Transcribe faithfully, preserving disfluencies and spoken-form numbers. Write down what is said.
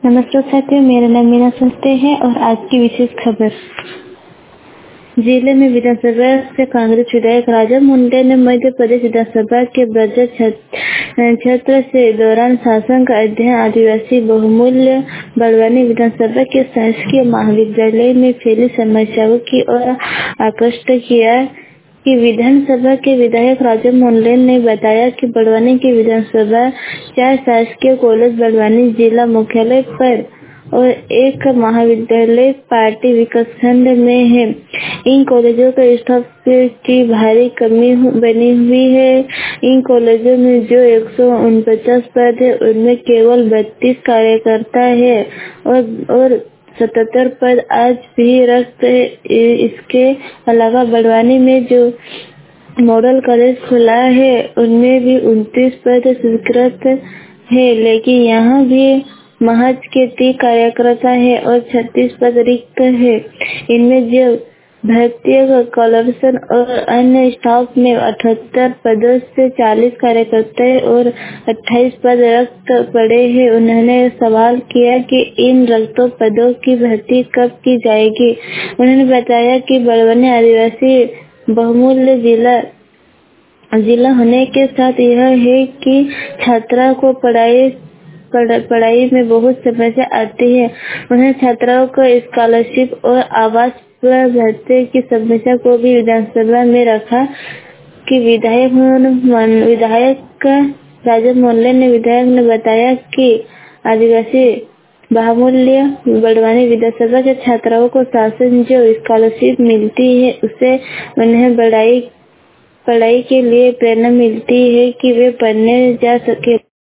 नमस्कार साथियों, मेरा नाम मीना संस्ते है और आज की विशेष खबर। जिले में विधानसभा से कांग्रेस विधायक राजा मुंडे ने मध्य प्रदेश विधानसभा के बजट क्षेत्र से दौरान शासन का अध्ययन आदिवासी बहुमूल्य बड़वानी विधानसभा के शासकीय महाविद्यालय में फैली समस्याओं की ओर आकृष्ट किया कि विधानसभा के विधायक राजा मुंडे ने बताया कि बड़वानी की विधानसभा चार शासकीय कॉलेज बड़वानी जिला मुख्यालय पर और एक महाविद्यालय पार्टी विकासखंड में है। इन कॉलेजों का स्टाफ की भारी कमी बनी हुई है। इन कॉलेजों में जो एक सौ उनचास पद है उनमें केवल बत्तीस कार्यकर्ता है और और सतहत्तर पद आज भी रिक्त है। इसके अलावा बड़वानी में जो मॉडल कॉलेज खुला है उनमें भी उनतीस पद स्वीकृत है, लेकिन यहाँ भी महज के तीस कार्यकर्ता है और छत्तीस पद रिक्त है। इनमें जो भर्ती कॉलर्सन और अन्य स्टाफ में अठहत्तर पदों से चालीस कार्यकर्ता है और अट्ठाईस पद रिक्त पड़े हैं। उन्होंने सवाल किया कि इन रिक्त पदों की भर्ती कब की जाएगी। उन्होंने बताया कि बड़वानी आदिवासी बहुमूल्य जिला जिला होने के साथ यह है कि छात्रा को पढ़ाई पढ़ाई में बहुत समस्या आती है। उन्होंने छात्राओं को स्कॉलरशिप और आवास पर भत्ते की समस्या को भी विधानसभा में रखा कि विधायक विधायक राजा मुंडे ने विधायक ने बताया कि आदिवासी बहुमूल्य बड़वानी विधानसभा के छात्राओं को शासन जो स्कॉलरशिप मिलती है उससे उन्हें पढ़ाई पढ़ाई के लिए प्रेरणा मिलती है कि वे पढ़ने जा सके।